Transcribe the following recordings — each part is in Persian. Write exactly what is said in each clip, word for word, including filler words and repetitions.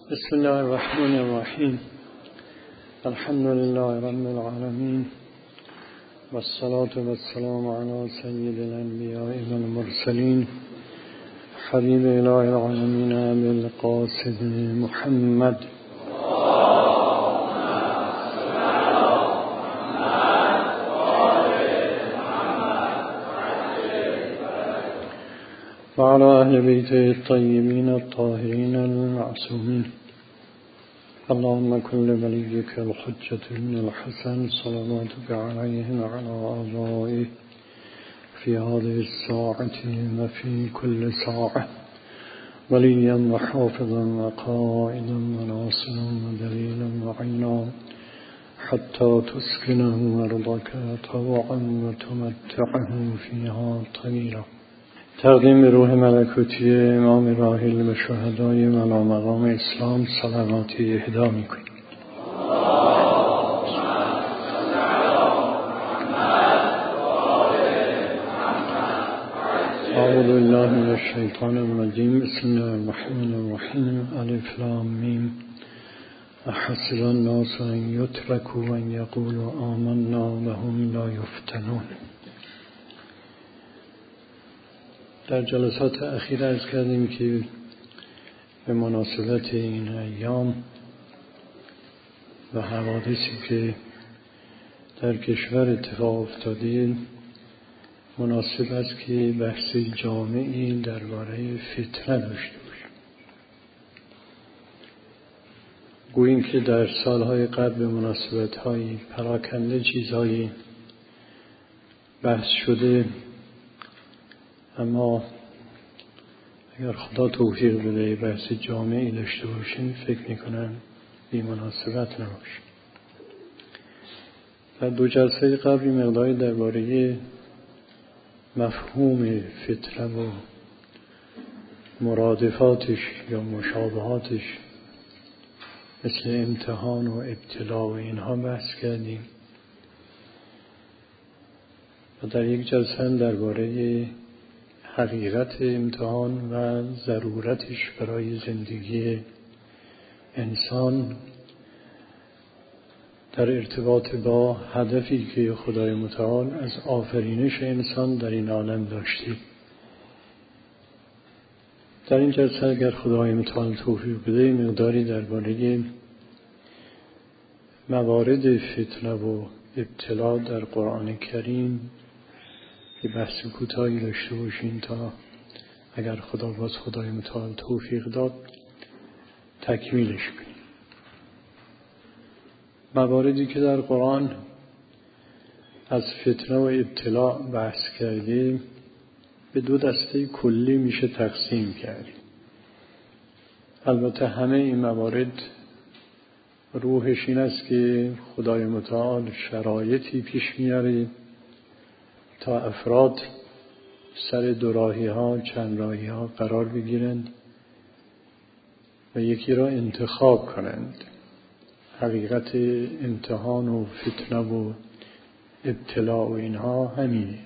بسم الله الرحمن الرحیم. الحمد لله رب العالمین و الصلاة و السلام علی سید الانبیاء و المرسلین حبیب اله العالمین ابی القاسم محمد و علی اهل بیته الطیبین الطاهرین المعصومین. اللهم كن لوليك الحجة بن الحسن صلواتك عليه وعلى آبائه في هذه الساعة وفي كل ساعة وليا وحافظا وقائدا وناصرا ودليلا وعينا حتى تسكنه أرضك طوعا وتمتعه فيها طويلا. تقدیم روح ملکوتی امام راحل و شهدای ملا مقام اسلام سلاماتی اهدا میکنیم. اعوذ بالله من الشیطان الرجیم. بسم الله الرحمن الرحیم. الف لام میم. احسب الناس ان یترکوا ان یقولوا آمنا وهم لا یفتنون. در جلسات اخیر عرض کردیم که به مناسبت این ایام و حوادثی که در کشور اتفاق افتاده مناسب است که بحث جامعی درباره فتنه داشته باشیم. گوییم که در سالهای قبل به مناسبت‌های پراکنده چیزهایی بحث شده، اما اگر خدا توفیق بده بحث جامعی داشته باشیم فکر میکنم بی مناسبت نباشه. در دو جلسه قبلی مقداری درباره مفهوم فتنه و مرادفاتش یا مشابهاتش مثل امتحان و ابتلا و اینها بحث کردیم و در یک جلسه هم درباره حقیقت امتحان و ضرورتش برای زندگی انسان در ارتباط با هدفی که خدای متعال از آفرینش انسان در این عالم داشته. در این جلسه اگر خدای متعال توفیق بده مقداری درباره موارد فتنه و ابتلا در قرآن کریم که بحث کوتاهی داشته باشین تا اگر خدا باز خدای متعال توفیق داد تکمیلش کنیم. مواردی که در قرآن از فتنه و ابتلا بحث کردیم به دو دسته کلی میشه تقسیم کرد. البته همه این موارد روحش این است که خدای متعال شرایطی پیش میاره تا افراد سر دوراهی ها چند راهی ها قرار بگیرند و یکی را انتخاب کنند. حقیقت امتحان و فتنه و ابتلا و اینها همینه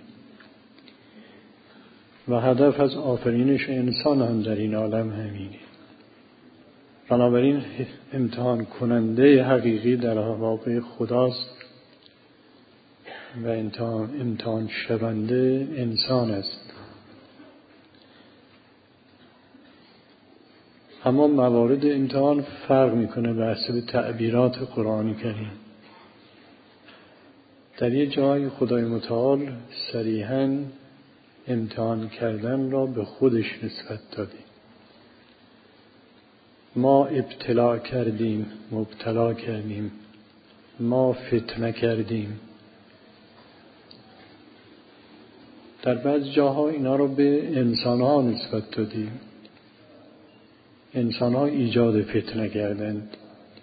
و هدف از آفرینش انسان هم در این عالم همینه. بنابراین امتحان کننده حقیقی در واقع خداست و امتحان, امتحان شونده انسان است. اما موارد امتحان فرق میکنه به حسب تعبیرات قرآنی کریم. در یه جای خدای متعال صریحاً امتحان کردن را به خودش نسبت داده. ما ابتلا کردیم، مبتلا کردیم، ما فتنه کردیم. در بعض جاها اینا رو به انسان‌ها نسبت دادیم. انسان‌ها ایجاد فتنه کردند.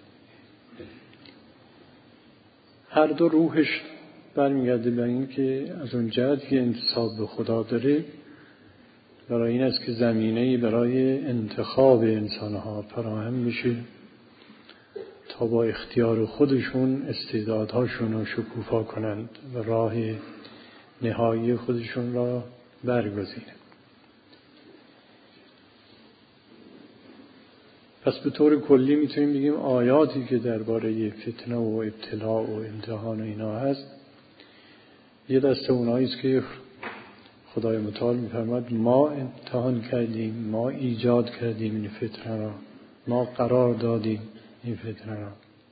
هر دو روحش برمیگرده به این که از اون جهت که انتساب به خدا داره برای این است که زمینه‌ای برای انتخاب انسان‌ها فراهم میشه تا با اختیار خودشون استعدادهاشون رو شکوفا کنند و راه نهایی خودشون را برگزینند. پس به طور کلی میتونیم بگیم آیاتی که درباره فتنه و ابتلاء و امتحان و اینا هست، یه دسته اونایی است که خدای متعال میفرماد ما امتحان کردیم، ما ایجاد کردیم این فتنه را، ما قرار دادیم این فتنه را.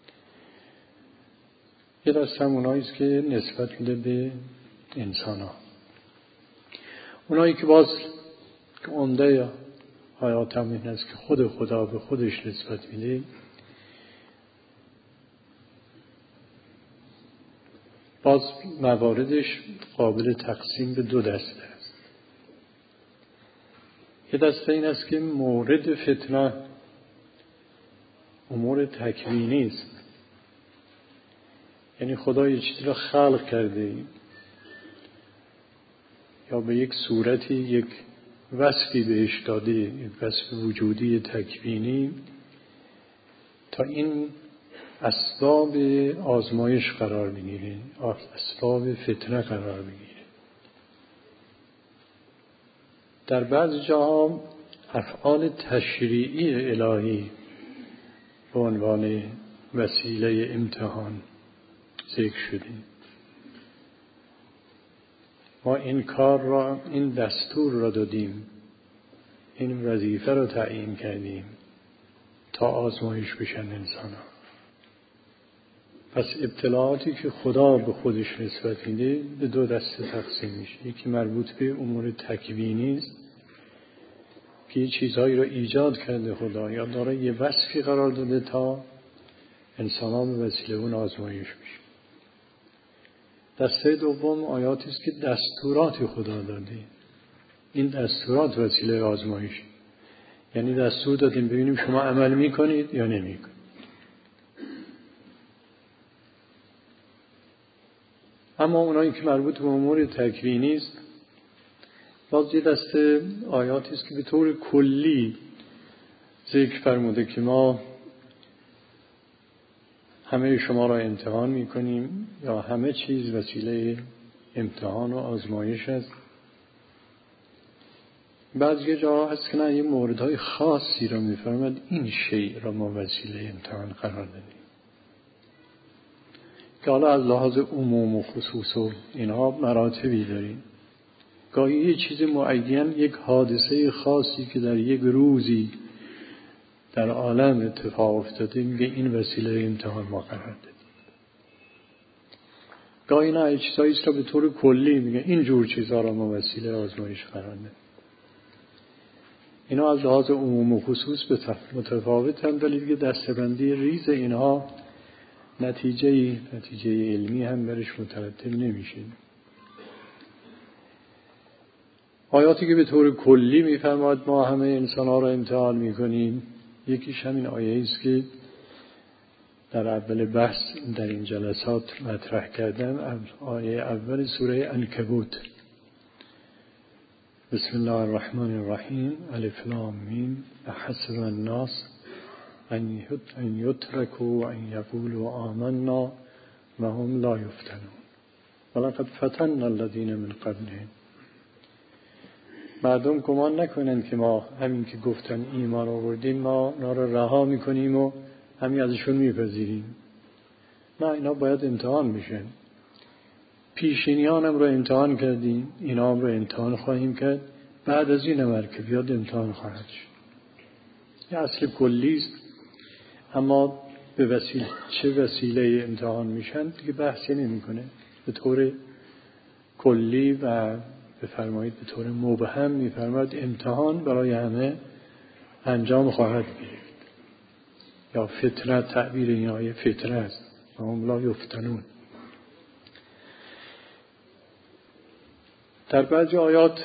یه دسته اونایی است که نسبت میده به انسان ها. اونایی که باز که عمده آیات هم این است که خود خدا به خودش نسبت میده، باز مواردش قابل تقسیم به دو دسته است. یه دسته این است که مورد فتنه امور تکوینی است، یعنی خدا یه چیزی را خلق کرده یا به یک صورتی یک وصفی بهش داده، یک وصف وجودی تکوینی، تا این اسباب آزمایش قرار بگیره، اسباب فتنه قرار بگیره. در بعض جاها افعال تشریعی الهی به عنوان وسیله امتحان ذکر شده. ما این کار را، این دستور را دادیم، این وظیفه را تعیین کردیم تا آزمایش بشن انسان ها. پس ابتلاعاتی که خدا به خودش نسبت میده به دو دسته تقسیم میشه. یکی مربوط به امور تکوینی است که یه چیزهایی را ایجاد کرده خدا یا داره یه وصفی قرار داده تا انسان ها به وسیله اون آزمایش بشه. دسته دوم آیاتی است که دستورات خدا داده. این دستورات وسیله آزمایش، یعنی دستور دادیم ببینیم شما عمل میکنید یا نمیکنید. اما اونایی که مربوط به امور تکوینی است، باز یه دسته آیاتی است که به طور کلی ذکر فرموده که ما همه شما را امتحان میکنیم یا همه چیز وسیله امتحان و آزمایش است. بعضی جاها هست که نه، یه موردهای خاصی را میفرماد این شیء را ما وسیله امتحان قرار دادیم، که حالا از لحاظ عموم و خصوص و اینها مراتبی داریم. گاهی یه چیز معین، یک حادثه خاصی که در یک روزی در عالم اتفاق افتاده، میگه این وسیله امتحان ما قرار دادیم. گاهی نه، چیزایی است را به طور کلی میگه این جور چیزها را ما وسیله آزمایش قرار دادیم. اینا از لحاظ عموم و خصوص به متفاوت هم، ولی دیگه دسته‌بندی ریز اینها نتیجه نتیجه علمی هم برش مترتب نمیشه. آیاتی که به طور کلی میفرماد ما همه انسان‌ها را امتحان میکنیم، یکیش همین آیه است که در اول بحث در این جلسات مطرح کردم، آیه اول سوره عنکبوت. بسم الله الرحمن الرحیم، الف لام میم، احسب الناس ان یترکوا ان یقولوا آمنا وهم لا یفتنون ولقد فتنا الذین من قبلهم. مردم گمان نکنند که ما همین که گفتن ایمان آوردیم ما اونا رو رها میکنیم و همین ازشون میپذیریم. نه، اینا باید امتحان بشن. پیشینیانم رو امتحان کردیم، اینا هم رو امتحان خواهیم کرد. بعد از این امر که بیاد امتحان خواهد شد. یه اصل کلی است، اما به وسیله چه وسیله امتحان میشن دیگه بحثی نمیکنه. به طور کلی و بفرمایید به طور مبهم میفرماید امتحان برای همه انجام خواهد گرفت. یا فتنه، تعبیر این آیه فتنه است، هم لا یفتنون. در بعضی آیات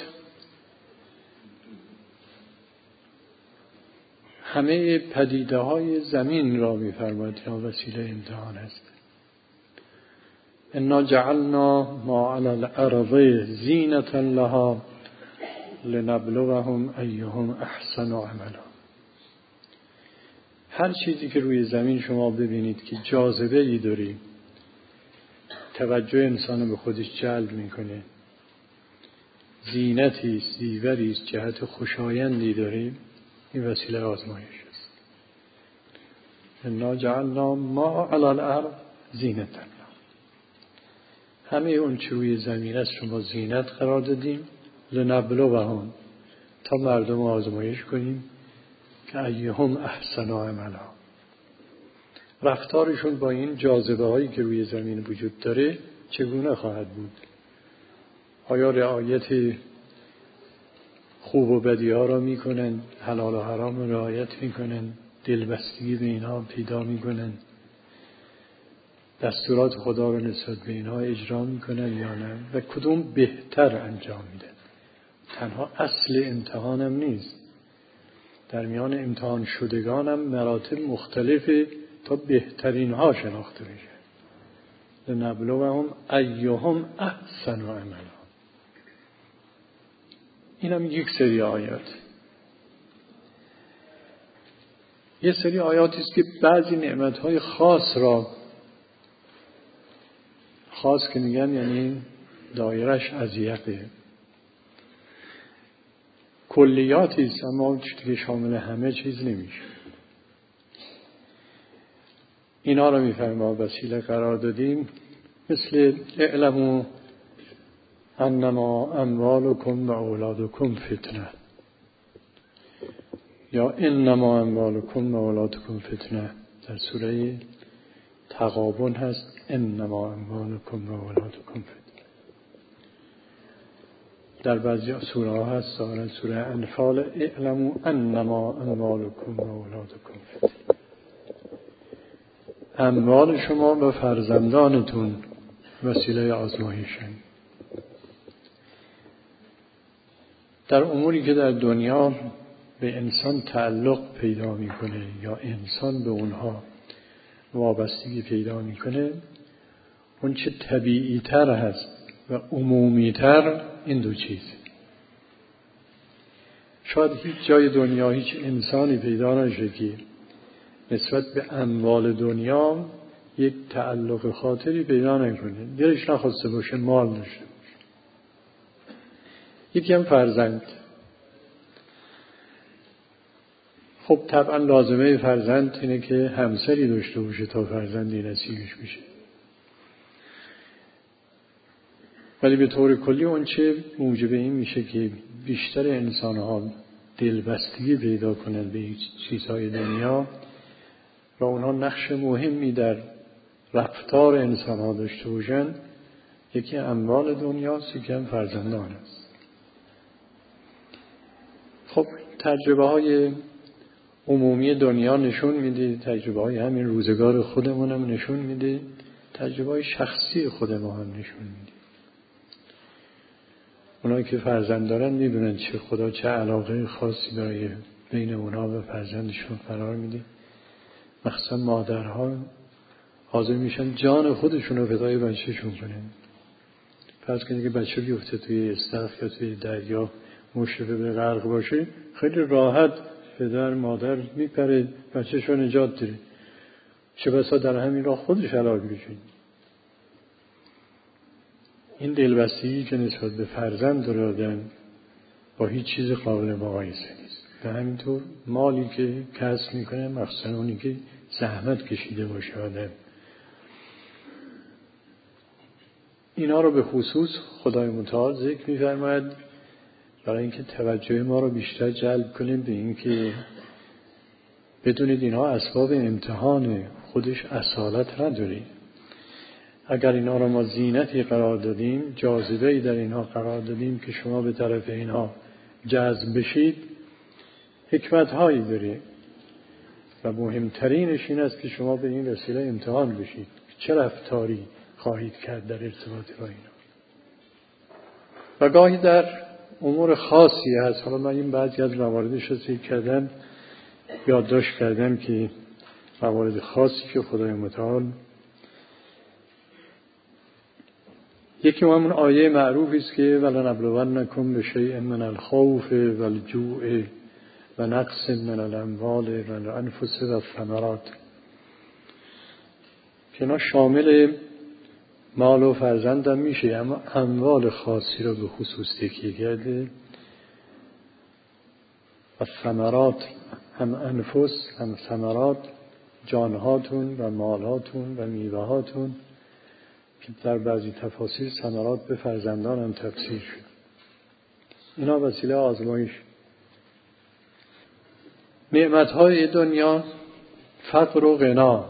همه پدیده های زمین را میفرماید یا وسیله امتحان است. انا جعلنا ما علی الارض زینة لها لنبلوهم ایهم احسن عملا. هر چیزی که روی زمین شما ببینید که جاذبه ای داره، توجه انسان به خودش جلب میکنه، زینتی است، زیوری است، جهت خوشایندی داره، این وسیله آزمایش است. انا جعلنا ما علی الارض زینة. همه اون چه روی زمین است شما زینت قرار دادیم، لنبلوهم، تا مردم آزمایش کنیم که ایهم احسن عملا، رفتارشون با این جاذبه هایی که روی زمین وجود داره چگونه خواهد بود. آیا رعایت خوب و بدی ها را میکنن، حلال و حرام را رعایت میکنن، دلبستگی به اینها پیدا میکنن، دستورات خدا را نسبت به اینها اجرا میکنن یا نه، و کدوم بهتر انجام میدن. تنها اصل امتحان هم نیست، در میان امتحان شدگان هم مراتب مختلفه تا بهترین ها شناخته بشه. لنبلوهم ایهم احسن عملا. این هم یک سری آیات. یه سری آیاتی است که بعضی نعمتهای خاص را، خاص که میگن یعنی دایرش اضیقه، کلیاتی است اما که شامل همه چیز نمیشه. اینا رو میفرما وسیله قرار دادیم، مثل اعلموا انما اموالکم و اولادکم فتنه، یا انما اموالکم و اولادکم فتنه. در سوره تغابن هست انما اموالکم و اولادکم فتنه. در بعضی سوره ها هست، در سوره انفال اعلموا انما اموالکم و اولادکم فتنه. اموال شما و فرزندانتون وسیله آزمایشن. در اموری که در دنیا به انسان تعلق پیدا میکنه یا انسان به اونها وابستگی پیدا میکنه، اون چه طبیعی تر هست و عمومی تر این دو چیز. شاید هیچ جای دنیا هیچ انسانی پیدا نشه که نسبت به اموال دنیا یک تعلق خاطری پیدا نکنه، دلش نخواسته باشه مال داشته باشه. یکی هم فرزند. خب طبعا لازمه فرزند اینه که همسری داشته باشه تا فرزندی نصیبش بشه، ولی به طور کلی اون چه موجب این میشه که بیشتر انسان‌ها دلبستگی پیدا کنن به چیزهای دنیا و اونها نقش مهمی در رفتار انسان‌ها داشته باشن. یکی اموال دنیاست، یکی هم فرزندان است. خب تجربه های عمومی دنیا نشون میده، تجربه های همین روزگار خودمون هم نشون میده، تجربه های شخصی خود ما هم نشون میده. اونایی که فرزند دارن میدونن چه خدا چه علاقه خاصی برای بین اونها و فرزندشون قرار میده. مخصوصا مادرها حاضر میشن جان خودشون رو فدای بچه‌شون کنن. فرض کنید که بچه بیفته توی استخر یا توی دریا مشرفه به غرق باشه، خیلی راحت پدر مادر میپره بچه‌ش رو نجات بده، چه بسا در همین راه خودش هلاک بشه. این دلبستگی که نسبت به فرزند دادن با هیچ چیز قابل مقایسه نیست. و همینطور مالی که کسب میکنه، مخصوصا اونی که زحمت کشیده باشه آدم، اینا رو به خصوص خدای متعال ذکر می‌فرماید برای اینکه توجه ما رو بیشتر جلب کنیم به این که بدونید اینها اسباب امتحان، خودش اصالت نداره. اگر اینا رو ما زینتی قرار دادیم، جاذبه‌ای در اینها قرار دادیم که شما به طرف اینها جذب بشید، حکمت‌هایی داره و مهمترینش این است که شما به این وسیله امتحان بشید چه رفتاری خواهید کرد در ارتباط با اینا. و گاهی در امور خاصی هست، حالا من این بعضی از مواردش رو ذکر کردم، یادداشت کردم که موارد خاصی که خدای متعال، یکی همون آیه معروفی است که ولنبلونکم بشیء من الخوف والجوع و نقص من الاموال والانفس والثمرات، که اینا شامل مال و فرزند هم میشه، اما اموال خاصی رو به خصوص تکیه کرده. و ثمرات هم انفس هم ثمرات جانهاتون و مالهاتون و میوهاتون که در بعضی تفاسیر ثمرات به فرزندان هم تفسیر شد. اینا وسیله آزمایش. نعمتهای دنیا، فقر و غنا،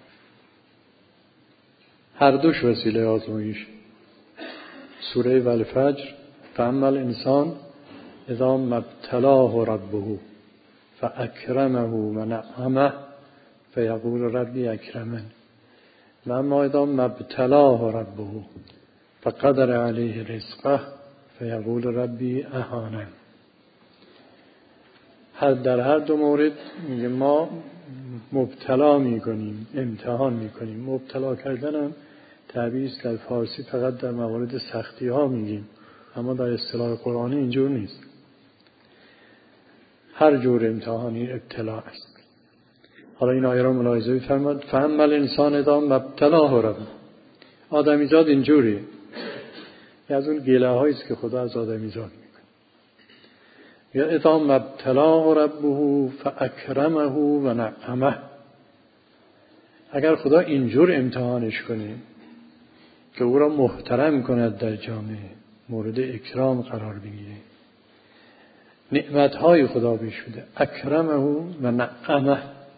هر دوش وسیله آزمایش. سوره والفجر: فاما الانسان اذا ما ابتلاه ربه فاکرمه و نعمه فیقول ربی اکرمن و اما اذا ما ابتلاه ربه فقدر علیه رزقه فیقول ربی اهانن. هر در هر دو مورد میگه ما مبتلا میکنیم، امتحان میکنیم. مبتلا کردن هم تعبیر است در فارسی فقط در موارد سختی ها میگیم، اما در اصطلاح قرآنی اینجور نیست. هر جور امتحانی ابتلا است. حالا این آیه را ملاحظه بفرمایید: فاما الانسان اذا ما ابتلاه ربه. آدمیزاد اینجوری، از اون گله هایی است که خدا از آدمیزاد میکنه. یا اذا ما ابتلاه ربه فاکرمه و نعمه. اگر خدا اینجور امتحانش کنه که او را محترم کند در جامعه، مورد اکرام قرار بگیره، نعمتهای خدا بهش بده، اکرمه و نعمه،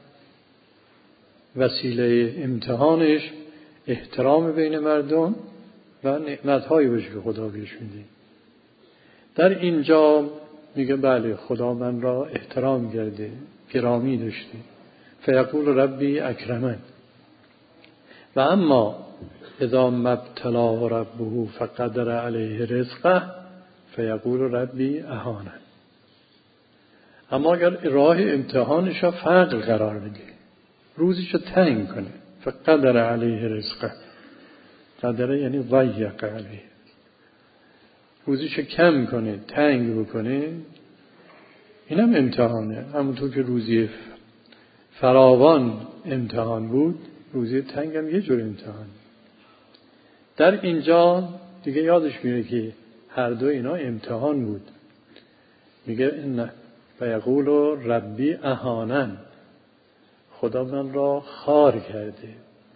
وسیله امتحانش احترام بین مردم و نعمتهایی باشه که خدا بهش میده. در اینجا میگه بله خدا من را احترام کرده، گرامی داشته. فیقول ربی اکرمن. و اما اذا ما ابتلاه ربه فقدر علیه رزقه فیقول ربی اهانن. اما اگر راه امتحانش را فقر قرار بده، روزیش رو تنگ کنه، فقدر علیه رزقه، قدره یعنی ضیق علیه، روزیش رو کم کنه، تنگ بکنه، اینم امتحانه. همونطور که روزی فراوان امتحان بود، روزی تنگ هم یه جور امتحان. در اینجا دیگه یادش میره که هر دو اینا امتحان بود. میگه نه فیقول ربی اهانن، خدا من را خوار کرده،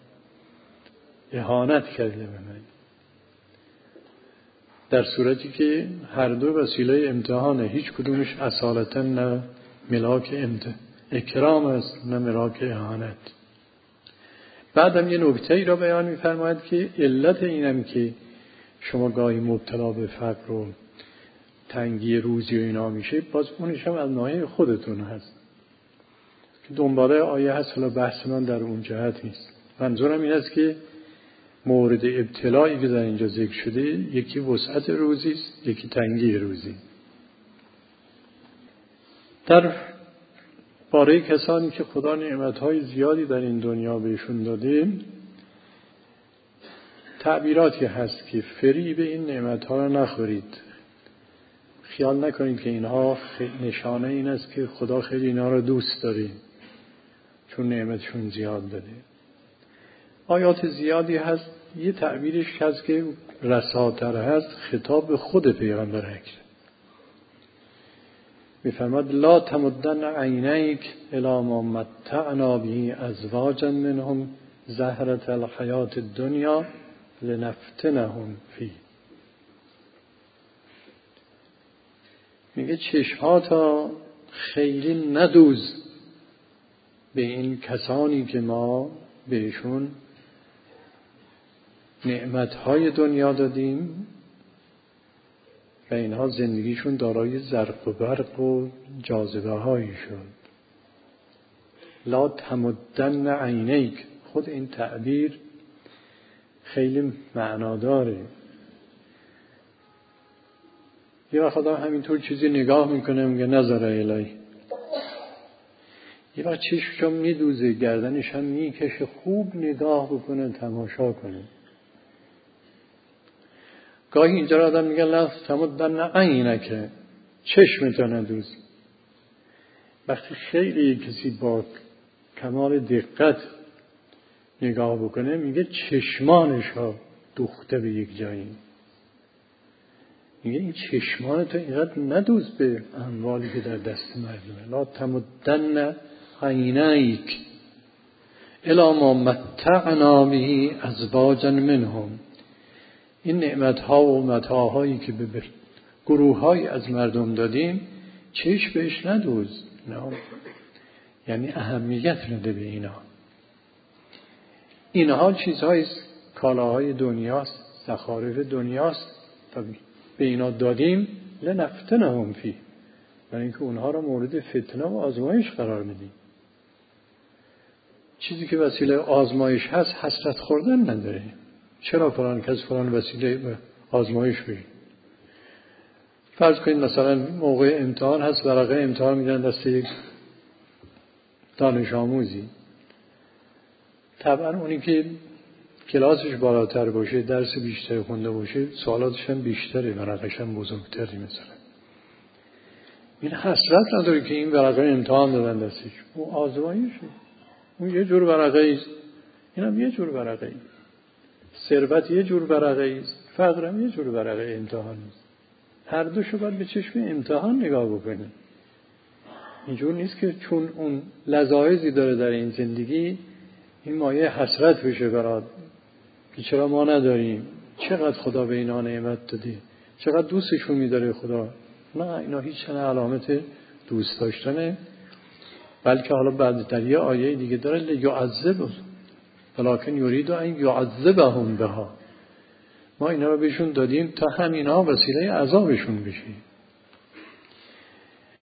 اهانت کرده به من. در صورتی که هر دو وسیله امتحانه، هیچ کدومش اصالتا نه ملاک امتحان اکرام است نه ملاک اهانت. بعدم یه نکته ای را بیان می‌فرماید که علت اینم که شما گاهی مبتلا به فقر و تنگی روزی و اینا میشه، باز اونش هم از ناحیه خودتون هست که دنباله آیه هست. حالا بحث من در اون جهت نیست. منظورم این است که مورد ابتلایی که در اینجا ذکر شده، یکی وسعت روزی است، یکی تنگی روزی. در باره کسانی که خدا نعمتهای زیادی در این دنیا بهشون داده، تعبیراتی هست که فریب این نعمتها را نخورید. خیال نکنید که اینها نشانه این است که خدا خیلی اینا را دوست داره چون نعمتشون زیاد داده. آیات زیادی هست. یه تعبیرش هست که رساتر هست، خطاب به خود پیغمبر اکرم. می‌فرماد لا تمدن عینیک الی ما متعنا به ازواجا منهم زهرة الحیات الدنیا لنفتنهم فیه. میگه چشماتا خیلی ندوز به این کسانی که ما بهشون نعمتهای دنیا دادیم و اینها زندگیشون دارای زرق و برق و جاذبه هایی شد. لا تمدن عینیک، خود این تعبیر خیلی معناداره. یه وقت آدم همینطور چیزی نگاه میکنه میگه نظر الهی، یه وقت چشمشو میدوزه، گردنش هم میکشه، خوب نگاه بکنه، تماشا کنه. گاهی اینجا آدم میگه لا تمدن عینک، چشمتو ندوز. وقتی خیلی کسی با کمال دقت نگاه بکنه میگه چشمانش ها دوخته به یک جایی. میگه این چشمانتو اینقدر ندوز به اموالی که در دست مردمه. لا تمدن عینیک، الا ما متعنا به ازواجا منهم. این نعمت‌ها و متاع‌هایی که به گروه‌های از مردم دادیم چش بهش ندوز، نه، یعنی اهمیت نده به اینا. اینها چیزهای کالاهای دنیاست، زخارف دنیاست و به اینا دادیم لنفتنهم فیه، برای اینکه اونها را مورد فتنه و آزمایش قرار میدیم. چیزی که وسیله آزمایش هست حسرت خوردن نداره. چرا فلان کس فلان وسیله آزمایش بشه؟ فرض کنید مثلا موقع امتحان هست، ورقه امتحان میدن دست یک دانش آموزی. طبعا اونی که کلاسش بالاتر باشه، درس بیشتر خونده باشه، سوالاتش هم بیشتره، ورقش هم بزرگتری مثلا. این حسرت نداره که این ورقه امتحان دادن دستش، اون آزمایشه. اون یه جور ورقه ایست، این هم یه جور ورقه ایست. ثروت یه جور ورقه ایست، فقر هم یه جور ورقه امتحان است. هر دوشو باید به چشم امتحان نگاه بکنیم. اینجور نیست که چون اون لذایذی داره در این زندگی این مایه حسرت بشه برات که چرا ما نداریم، چقدر خدا به اینا نعمت داده، چقدر دوستشون می‌داره خدا. نه، اینا هیچ چنه علامت دوست داشتنه، بلکه حالا بعد در یه آیه دیگه داره لیعذب ولکن یرید ان یعذبهم بها. ما اینا رو بهشون دادیم تا همینا وسیله عذابشون بشه.